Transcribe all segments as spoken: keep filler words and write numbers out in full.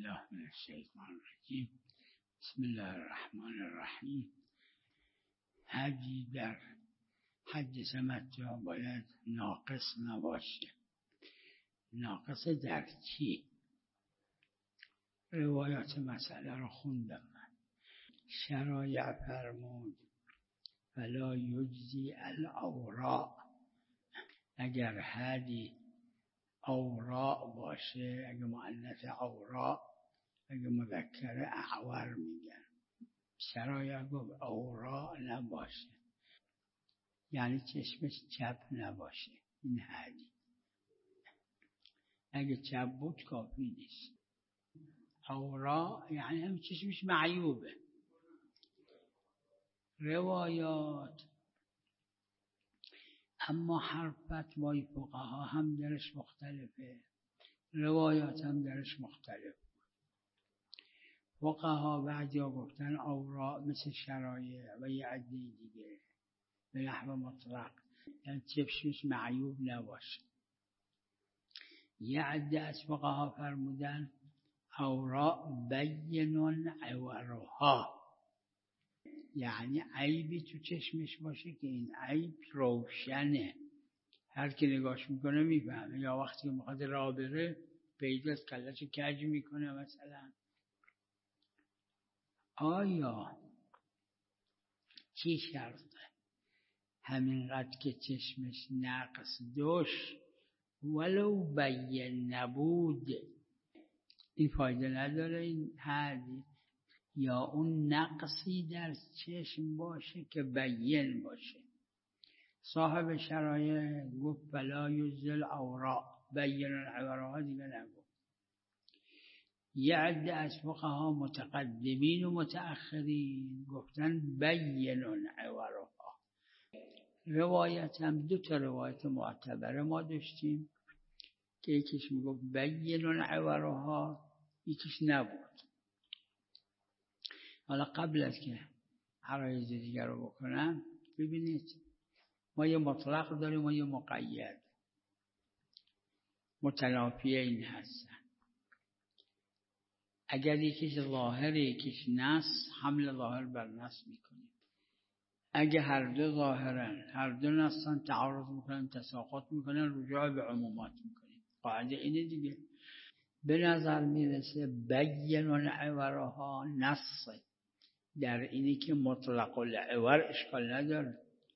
بالله من الشیطان الرجیم. بسم الله الرحمن الرحیم. حجی در حج تمتع باید ناقص نباشه. ناقص در چی؟ روایات مسئله رو خوندم من. شرایع فرمود فلا یجزی الاوراء. اگر حدی اوراء باشه، اگه مؤنث اوراء، اگه مذکر اعور میگن. شرایع گفت اوراء نباشه، یعنی چشمش چپ نباشه. این حدی اگه چپ بود کافی نیست. اوراء یعنی هم چشمش معیوبه. روایات اما هر فتوای فقها هم درش مختلفه، روایات هم درش مختلف. فقها بعضیا گفتن اوراء مثل شرایع و یه عده دیگه به نحو مطلق، یعنی چشمش معیوب نباشه. یه عده از فقها فرمودن اوراء بینون عورها، یعنی عیبی تو چشمش باشه که این عیب روشنه، هر کی نگاش میکنه میفهمه. یا وقتی میخواد راه بره پیداست، کلش کج میکنه مثلا. آیا چی شرطه؟ همینقدر که چشمش نقص داشت ولو بین نبود، این فایده نداره این حدی. یا اون نقصی در چشم باشه که بین باشه. صاحب شرایع گفت فلا یجزل اوراء، بین العورها دیگه نگفت. یه عده از فقها متقدمین و متأخرین گفتن بین العورها. روایت هم دو تا روایت معتبره ما داشتیم که یکیش میگفت بین العورها، یکیش نبود. حالا قبل از که عرایض دیگر رو بکنم، ببینید ما یه مطلق داریم و یه مقید، متنافی این هستن. اگر یکیش ظاهر یکیش نص، حمل ظاهر بر نص میکنیم. اگه هر دو ظاهرن هر دو نصن، تعارض میکنن، تساقط میکنن، رجوع به عمومات میکنیم. قاعده اینه دیگه. به نظر میرسه بین العورها نص در اینی که مطلق العور اشکال نداره.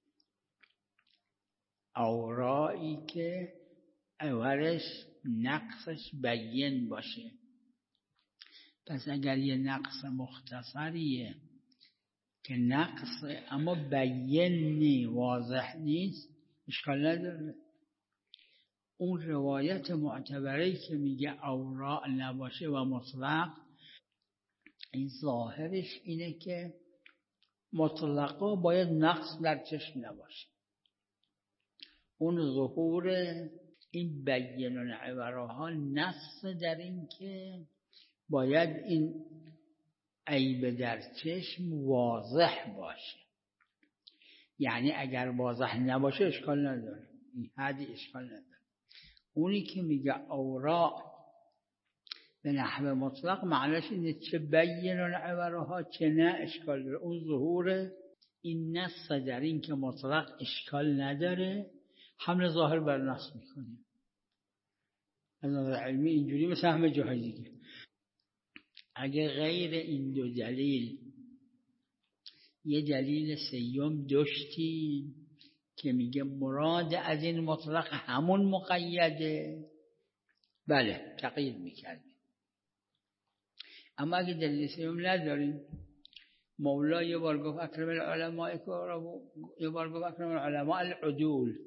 اورایی که عورش نقصش بین باشه. پس اگر یه نقص مختصریه که نقص اما بینی واضح نیست، اشکال نداره. اون روایت معتبری که میگه اوراء نباشه و مطلق، این ظاهرش اینه که مطلقا باید نقص در چشم نباشه. اون ظهور این بین العورها نص در این که باید این عیب در چشم واضح باشه. یعنی اگر واضح نباشه اشکال نداره، این حدی اشکال نداره. اونی که میگه اوراء به نحو مطلق معنیش اینه چه بین العورها چه نه اشکال داره. اون ظهور این نص در این که مطلق اشکال نداره، حمل ظاهر بر نص میکنه. از نظر علمی اینجوری مثل همه جاهای دیگه. اگه غیر این دو دلیل یه دلیل سیوم داشتیم که میگه مراد از این مطلق همون مقیده، بله تقیید میکردیم. اما اگه دلیل سیوم نداریم، مولا یه بار گفت اکرم العلماء، یه بار گفت اکرم العلماء العدول.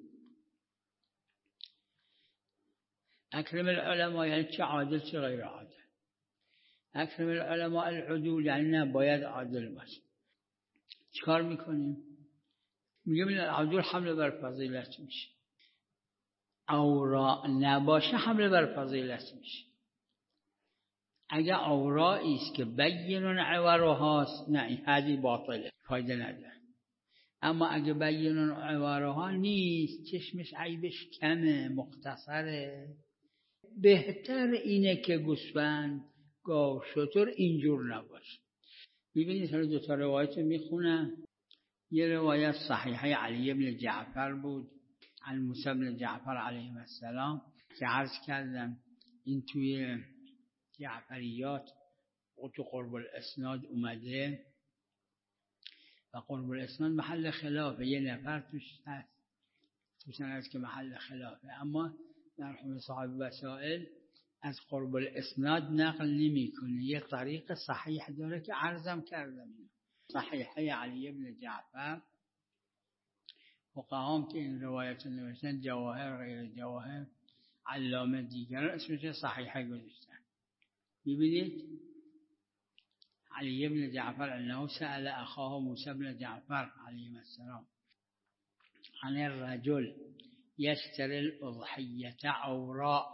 اکرم العلماء یعنی چه عادل چه غیر عادل. اکرم العلماء العدول یعنی نه باید عادل باشه. چیکار میکنیم؟ میگه من العدول حمله بر فضیلت میشه. اوراء نباشه حمله بر فضیلت میشه. اگه اورائی است که بین عورهاست، نه این حدی باطله، فایده نداره. اما اگه بین عورها نیست، چشمش عیبش کمه، مختصره، بهتر اینه که گوسفند گاو شتر اینجور نباشه. ببینید حالا دو تا روایت رو میخونم. یه روایت صحیحه علی بن جعفر بود، عن موسی بن جعفر علیه السلام، که عرض کردم این توی جعفریات و تو قرب الاسناد اومده و قرب الاسناد محل خلافه، یه نفر توش هست توش هست که محل خلافه، اما مرحوم صاحب وسائل از قرب الاسناد نقل نمی کنه. یه طریق صحیح داره که عرضم کردم، صحیحه علی بن جعفر. فقهام که این روایت نوشتن، جواهر غیر جواهر، علامه دیگر اسمش صحیحه گذاشتن. ببینید علی بن جعفر انه سأل اخاه موسی بن جعفر علیه السلام عن الرجل يشتري الأضحية عوراء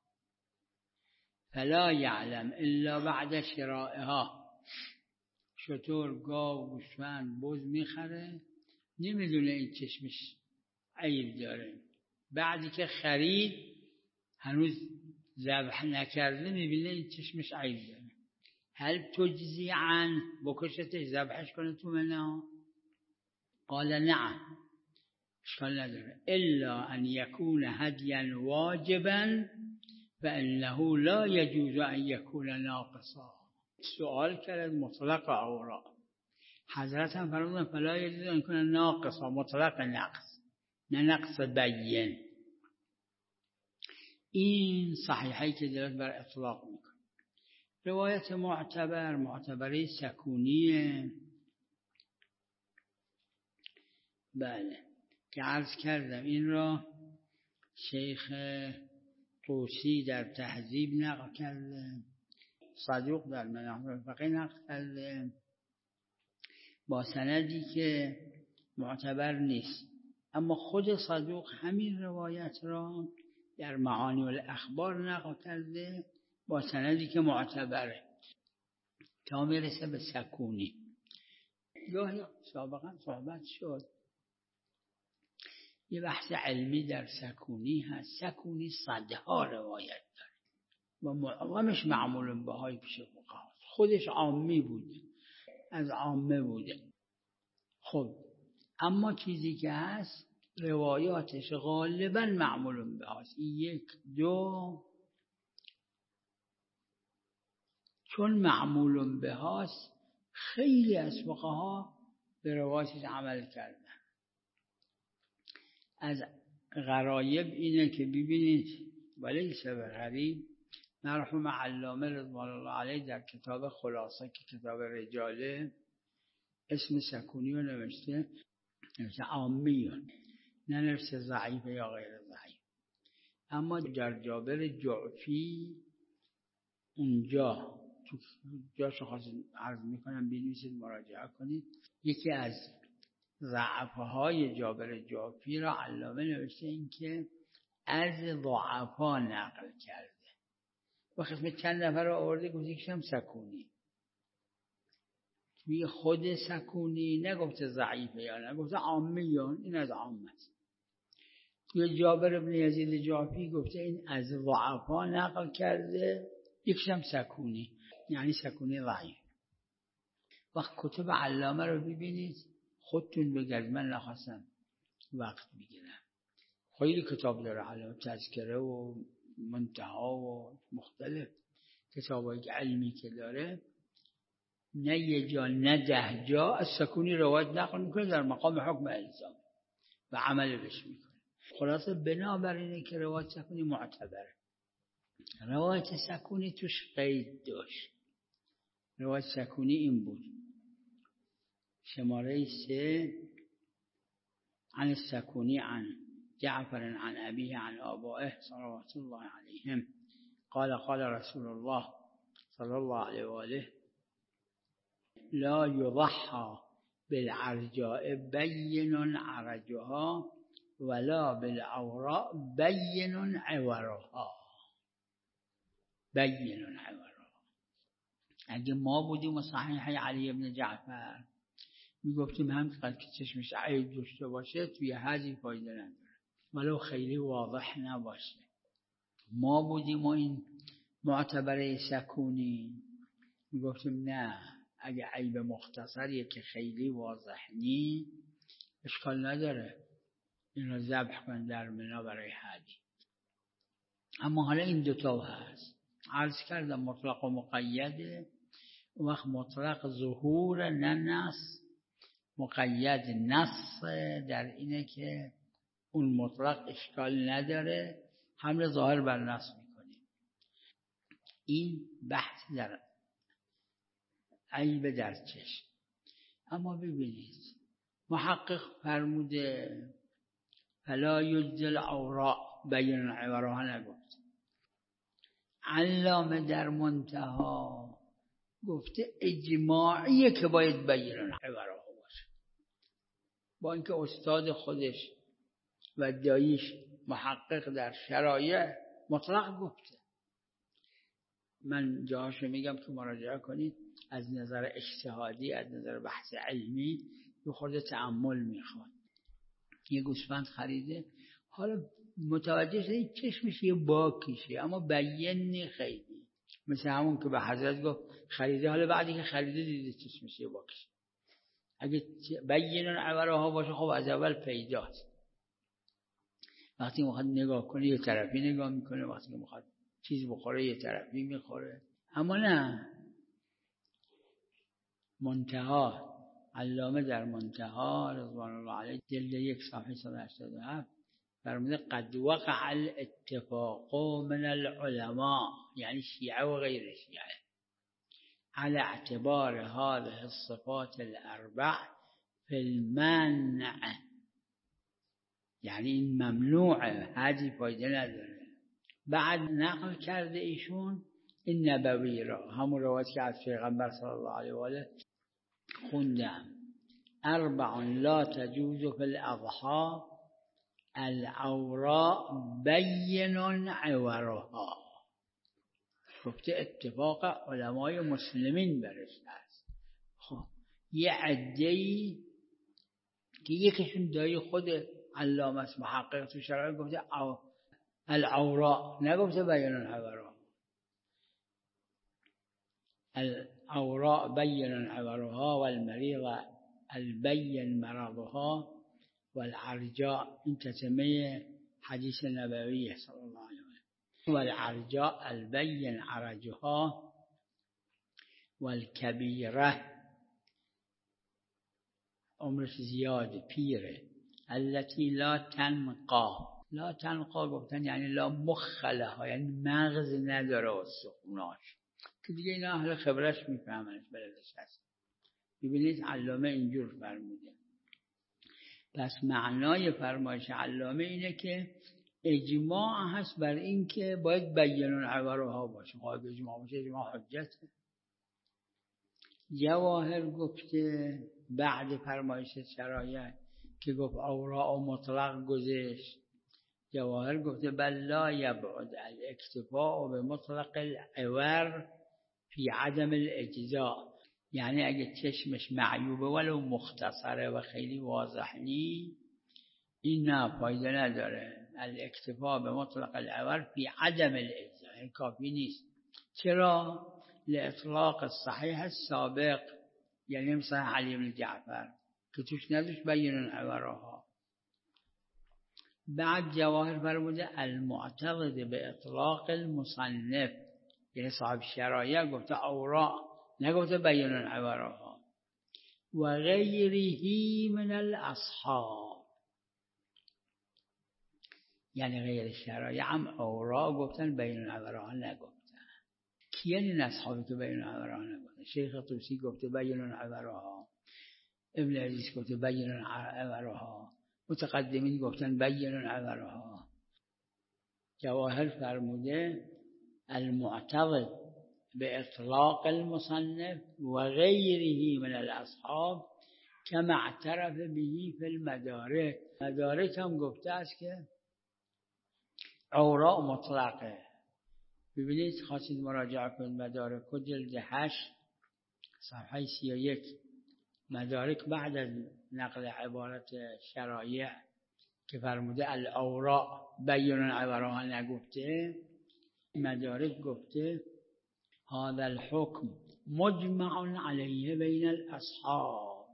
فلا يعلم إلا بعد شرائها. شتر، گاو، گوسفند، بز میخره، نمیدونه این چشمش عیب داره، بعدی که خرید هنوز ذبح نکرده میبینه این چشمش عیب داره. هل تجزی عن بکشتش ذبحش کنه تو منها؟ قال نعم، اشکال نداره، الا ان یکون هدیا واجبا فانه لا يجوز ان یکون ناقصا. سوال کرد مطلق عورا، حضرت هم فرمودن فلا يجوز ان يكون ناقصا، مطلق نقص، نه نقص بیان. این صحیحی که دلت بر اطلاق میکنه. روایت معتبر، معتبری سکونیه، بله، که عرض کردم این را شیخ طوسی در تهذیب نقل کرده، صدوق در مناهج الفقیه نقل کرده، با سندی که معتبر نیست، اما خود صدوق همین روایت را در معانی الاخبار نقل کرده با سندی که معتبره تا میرسه به سکونی. گاهی سابقا صحبت شد یه بحث علمی در سکونی هست. سکونی صدها روایت داره و معظمش معمول بهای پیش فقها، خودش عامی بوده، از عامه بوده. خب اما چیزی که هست روایاتش غالبا معمول بهاست. یک دو چون معمول بهاست خیلی از فقها به روایاتش عمل کردن. از غرایب اینه که ببینید ولی سبب غریب، مرحوم علامه رضوان الله علیه در کتاب خلاصه که کتاب رجاله اسم سکونی رو نوشته، نوشته عامیون، نه نوشته ضعیف یا غیر ضعیف. اما در جابر جعفی اونجا تو جاشو خواست عرض میکنم بنویسید مراجعه کنید، یکی از ضعفهای جابر جعفی را علامه نوشته این که از ضعفا نقل کرده و خدمت چند نفر را آورده گفته یکیشم سکونی. توی خود سکونی نگفته ضعیفه یا نگفته عامیون، این از عام است. توی جابر بن یزید جعفی گفته این از ضعفا نقل کرده، یکیشم سکونی، یعنی سکونی ضعیف. وقت کتب علامه رو ببینید خودتون بگرد، من نخواستم وقت بگیرم، خیلی کتاب داره علامه، تذکره و منتها و مختلف کتابایی که علمی که داره، نه یه جا نه ده جا از سکونی روایت نقل میکنه در مقام حکم الزام و عمل بش میکنه. خلاصه بنابراینه که روایت سکونی معتبره. روایت سکونی توش قید داشت. روایت سکونی این بود: شماره سه، عن السکونی عن جعفر عن ابيه عن آبائه صلوات الله علیهم قال قال رسول الله صلی الله علیه و آله لا يضحى بالعرجاء بين عرجها ولا بالعوراء بين عورها. بین عورها. اگه ما بودیم و صحیح علی بن جعفر میگفتیم همینقدر که چشمش عیب داشته باشه توی حدی فایده نداره ولو خیلی واضح نباشه. ما بودیم و این معتبره سکونی میگفتیم نه، اگه عیب مختصریه که خیلی واضح نی اشکال نداره این رو ذبح کن در منا برای حج. اما حالا این دوتا هست، عرض کردم مطلق و مقیده. اون وقت مطلق ظهور نه نص، مقید نص در اینه که اون مطلق اشکال نداره، حمل ظاهر بر نص میکنیم. این بحث در عیب در چشم. اما ببینید محقق فرموده فلا یجزی العوراء بین عورها نگفت. علامه در منتها گفته اجماعیه که باید بین عورها باشه، با اینکه استاد خودش و داییش محقق در شرایع مطلق گفته. من جاهاشو میگم که مراجعه کنید، از نظر اجتهادی، از نظر بحث علمی یه خورده تأمل میخواد. یه گوسفند خریده، حالا متوجه شده چشمش یه باکیشه اما بیان نی خیلی، مثل همون که به حضرت گفت خریده، حالا بعدی که خریده دیده چشمش یه باکیشه. اگه بیان عورها باشه خب از اول پیداست. وقتی میخواد نگاه کنه یه طرفی نگاه میکنه، وقتی که میخواد چیز بخوره یه طرفی میخوره. اما نه، منتها علامه در منتها رضوان الله علیه جلد یک صفحه صد و هشتاد و هفت فرموده قد وقع الاتفاق من العلماء، یعنی شیعه و غیر شیعه، على اعتبار هذه الصفات الاربع في المنع، یعنی این ممنوعه، حدی فایده نداره. بعد نقل کرده ایشون این نبوی را، همون روایت که از پیغمبر صلی الله علیه و آله خوندم، اربع لا تجوز فی الاضحى العوراء بین عورها. گفته اتفاق علمای مسلمین برش هست. خب یه عده‌ای که یکیشون دایی خود علامه است محقق تو شرایع گفته العوراء، نگفته بین عورها. العوراء بین عورها والمریض البین مرضها والعرجاء، این تتمه حدیث نبویه صلی الله علیه و والعرجاء البین عرجها والکبیره، عمرش زیاد پیره، التي لا تنقا. لا تنقا گفتن یعنی لا مخ لها، یعنی مغز نداره و سخوناش، که دیگه اینا اهل خبرش میفهمنش بلدش هست. ببینید علامه اینجور فرموده. پس معنای فرمایش علامه اینه که اجماع هست بر این که باید بیان عورها باشه. خواهد اجماع باشه اجماع حجته. جواهر گفته بعد فرمایش شرایع که گفت عورا و مطلق گذشت، جواهر گفته بل لا یبعد الاکتفاء به مطلق العور فی عدم الاجزاء، یعنی اگه چشمش معیوبه ولو مختصره و خیلی واضح نی، این نه فایده نداره. الاکتفاء به مطلق العور فی عدم الاجزاء، این کافی نیست. چرا؟ لاطلاق الصحیح السابق، یعنی مثلا علی بن جعفر که توش نداشت بیان عورها. بعد جواهر فرموده المعتقد به اطلاق المصنف، یعنی صاحب شرایع گفته عورا، نگفته بیان عورها. و غیره من الاصحاب، یعنی غیر شرایع هم عورا گفتن بیان عورها نگفتن. کیان این اصحابی که بیان عورها نگفتن؟ شیخ طوسی گفته بیان عورها، ابن عزیز گفته بیان عورها، متقدمین گفتن بیان عورها. جواهر فرموده المعتقد به اطلاق المصنف و غیره من الاصحاب کما اعترف به فی المدارک. مدارک هم گفته است که عورا مطلقه. ببینید خواستید مراجعه کنید مدارک و جلد هشت صفحه سی و یک. مدارک بعد از نقل عبارت شرایع که فرموده العورا بیان عورها نگفته، مدارک گفته هذا الحكم مجمع علیه بین الاصحاب.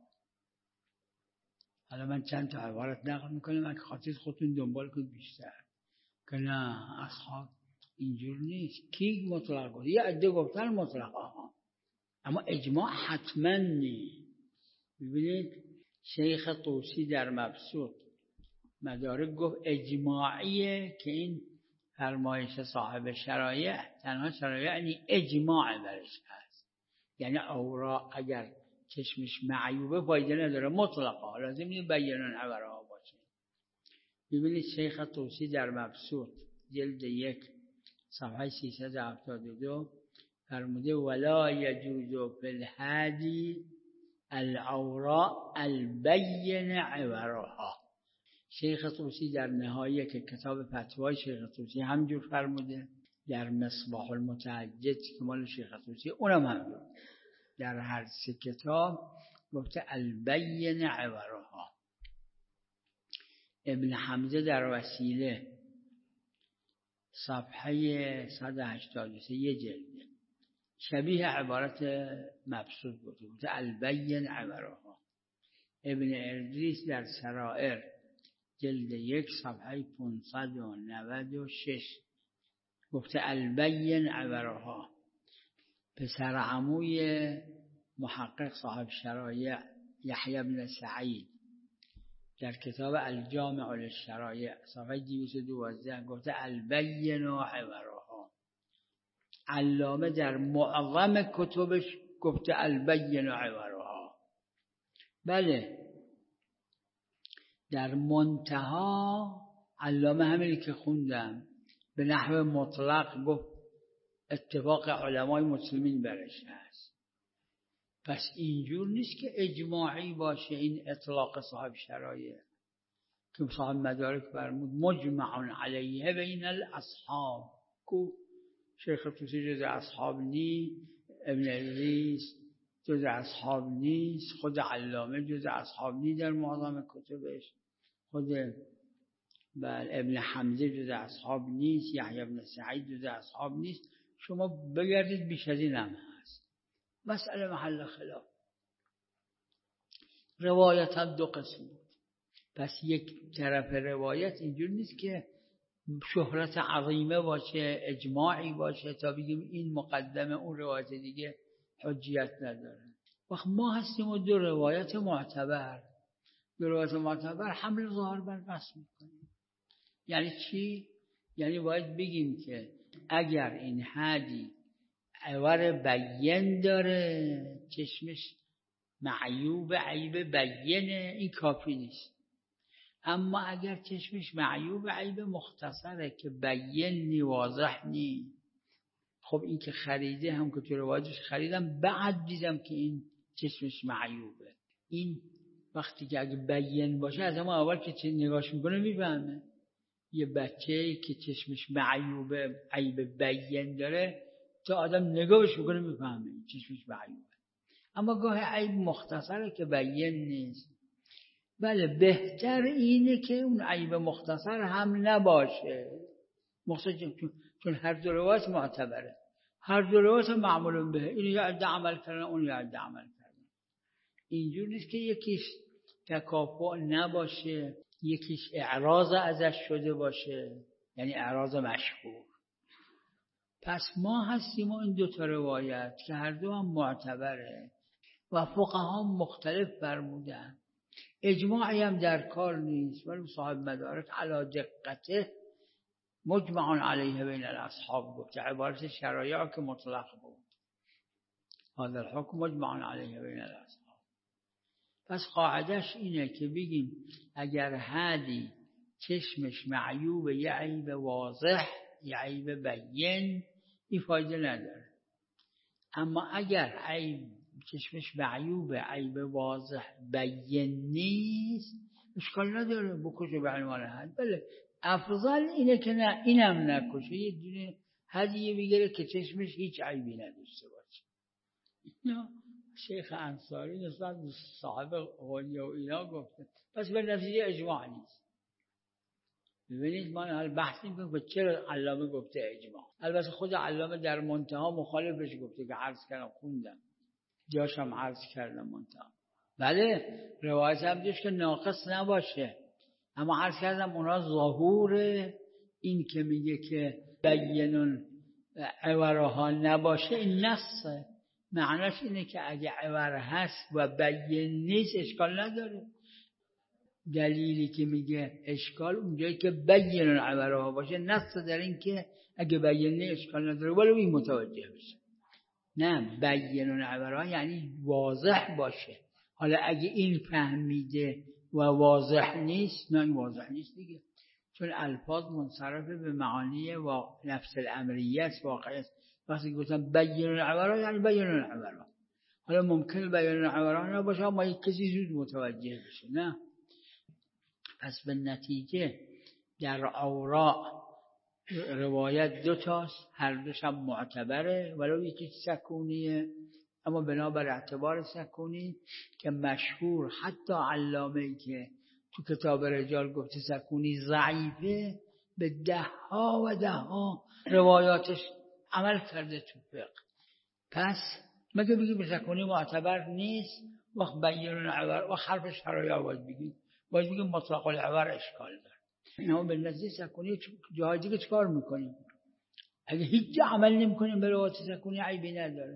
حالا من چند تا عبارت نقل میکنم، اگه خاطر خودتون دنبال کنید بیشتر که نه اصحاب اینجور نیست. کی مطلق گفت؟ یه عده گفتن مطلق ها، اما اجماع حتما نیست. ببینید شیخ طوسی در مبسوط مدارک گفت اجماعیه که این فرمایش صاحب شرایع تنها شرایع یعنی اجماع برش هست، یعنی اورا اگر چشمش معیوبه فایده نداره مطلقا، لازم نیست بیانن عبرها باشه. ببینید شیخ طوسی در مبسوط جلد یک صفحه سیصد و هفتاد و دو فرموده ولا یجوز فی الهادی العوراء البین عبرها. شیخ طوسی در نهایه که کتاب فتوای شیخ طوسی همجور فرموده، در مصباح المتعجد که مال شیخ طوسی اونم همجور، در هر سه کتاب گفته البین عبرها. ابن حمزه در وسیله صفحه صد و هشتاد و سه یه جلده شبیه عبارت مبسوط بوده گفته البین عبرها. ابن ادریس در سرائر جلد یک صفحه پانصد و نود و شش گفته البین عبرها. پسر عموی محقق صاحب شرایع یحیی بن سعید در کتاب الجامع للشرایع صفحه دویست و دوازده گفته البین عبرها. علامه در معظم کتبش گفته البین عبرها. بله در منتها علامه همینی که خوندم به نحو مطلق گفت اتفاق علمای مسلمین برش هست. پس اینجور نیست که اجماعی باشه این اطلاق صاحب شرایع که صاحب مدارک فرمود مجمع علیه بین الاصحاب. کو شیخ طوسی جز اصحاب نی، ابن ادریس جز اصحاب نیست، خود علامه جز اصحاب نی در معظم کتبش، خود بل ابن حمزه جز اصحاب نیست، یحیی بن سعید جز اصحاب نیست. شما بگردید بیش از این هم هست. مسئله محل خلاف. روایت هم دو قسم بود. پس یک طرف روایت اینجور نیست که شهرت عظیمه باشه اجماعی باشه تا بگیم این مقدمه اون روایت دیگه حجیت نداره. وقت ما هستیم و دو روایت معتبر دو روایت معتبر حمل ظاهر بر نص میکنیم. یعنی چی؟ یعنی باید بگیم که اگر این حدی عور بیین داره چشمش معیوب عیب بیینه این کافی نیست. اما اگر چشمش معیوب عیب مختصره که بیین نی واضح نی، خب این که خریده هم که تو روایتش خریدم بعد دیدم که این چشمش معیوبه. این وقتی که اگه بیین باشه از اما اول که چه نگاش میکنه میفهمه. یه بچه که چشمش معیوبه عیب بیین داره تا آدم نگاهش میکنه میفهمه چشمش معیوبه. اما گاه عیب مختصره که بیین نیست. بله بهتر اینه که اون عیب مختصر هم نباشه مختصر چون, چون هر دو روایت معتبره، هر دو روایت معمول به این یه عده عمل کردن اون یه عده عمل کردن. اینجور نیست که یکیش تکافؤ نباشه یکیش اعراض ازش شده باشه، یعنی اعراض مشهور. پس ما هستیم و این دو تا روایت که هر دو هم معتبره و فقها مختلف فرمودن. اجماعی هم در کار نیست ولی صاحب مدارک علی دقته مجمع علیه بین الاصحاب گفت. عبارت شرایع که مطلق بود هذا الحکم مجمع علیه بین الاصحاب. پس قاعدش اینه که بگیم اگر حدی چشمش معیوب یه عیب واضح یه عیب بیین این فایده نداره. اما اگر عیب چشمش معیوب عیب واضح بیین نیست اشکال نداره بکشه به عنوان حد. بله افضل اینه که نه اینم نکشه یه دونه هدیه بگیره که چشمش هیچ عیبی نداشته باشه. نه شیخ انصاری نسبت صاحب غنیه و اینا گفته. پس به نتیجه اجماع نیست. ببینید ما حال بحث می‌کنیم که چرا علامه گفته اجماع. البته خود علامه در منتها مخالفش گفته که عرض کردم خوندم، جاشم عرض کردم منتها. بله روایت هم دیش که ناقص نباشه، اما عرض کردم اونا ظهور این که میگه که بینون عورها نباشه این نصه، معناش اینه که اگه عور هست و بین نیست اشکال نداره. دلیلی که میگه اشکال اونجایی که بینون عورها باشه، نصه در این که اگه بین نیست اشکال نداره ولو این متوجه بشه. نه بینون عورها یعنی واضح باشه. حالا اگه این فهمیده و واضح نیست، نه این واضح نیست دیگه، چون الفاظ منصرف به معانی و نفس الامریه است، واقعی است. وقتی گفتم بینون عورها یعنی بینون عورها. حالا ممکنه بینون عورها نباشه اما یک کسی زود متوجه بشه. نه، پس به نتیجه در اوراق روایت دو تاست، هر دوش هم معتبره ولو یکی سکونیه، اما بنابر اعتبار سکونی که مشهور، حتی علامه‌ای که تو کتاب رجال گفته سکونی ضعیفه، به ده ها و ده ها روایاتش عمل کرده تو فقه. پس مگه بگی به سکونی معتبر نیست، وقت بیانون عبر و حرفش فرایی باید بگی باید بگی مطلق العبر اشکال داره. اما به نزدیک سکونی جای دیگه چکار میکنیم؟ اگه هیچ جا عمل نمیکنیم به روایت سکونی عیبی نداره.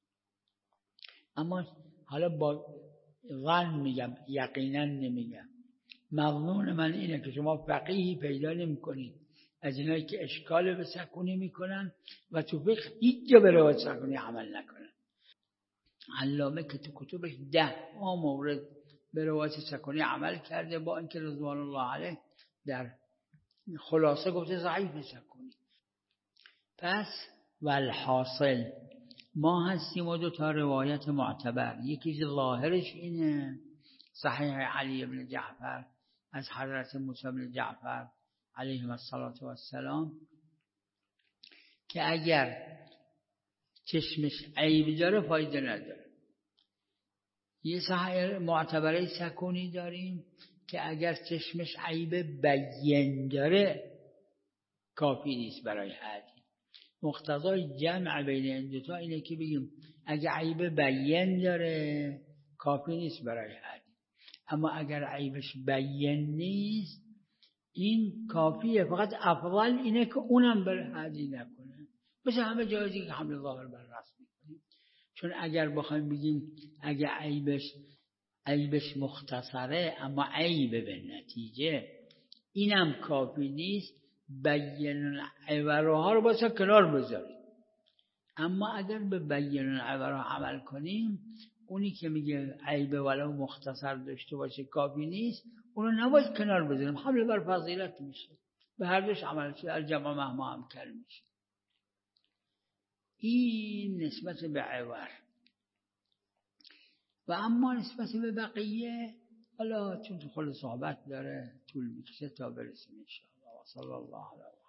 اما حالا با ظن میگم، یقینا نمیگم. مظنون من اینه که شما فقیهی پیدا نمیکنید از اینایی که اشکال به سکونی میکنن و تو فقه هیچ جا به روایت سکونی عمل نکنن. علامه که تو کتبش ده ها مورد به روایت سکونی عمل کرده، با اینکه رضوان الله علیه در خلاصه گفته ضعیف سکونی. پس والحاصل ما هستیم و دو تا روایت معتبر، یکی ظاهرش اینه صحیح علی بن جعفر از حضرت موسی بن جعفر علیهم السلام که اگر چشمش عیب داره فایده نداره. یه صحیح معتبره سکونی داریم که اگر چشمش عیب بین داره کافی نیست برای حدی. مقتضای جمع بین این دوتا اینه که بگیم اگر عیب بین داره کافی نیست برای حدی، اما اگر عیبش بین نیست این کافیه. فقط افضل اینه که اونم برای حدی نکنه، مثل همه جایزی که حمل ظاهر بر راست میکنیم. چون اگر بخوایم بگیم اگر عیبش عیبش مختصره اما عیب به نتیجه اینم کافی نیست، بیان عبرها رو باید کنار بذاریم. اما اگر به بیان عبرها عمل کنیم، اونی که میگه عیب ولو مختصر داشته باشه کافی نیست، اونو نباید کنار بذاریم، حمل بر فضیلت میشه، به هر دوش عمل شد الجمع مهما هم کل میشه. این نسبت به عبر. و اما نسبت به بقیه حالا چون خود صحبت داره طول میکشه تا برسیم ان شاء الله. صلی الله علیه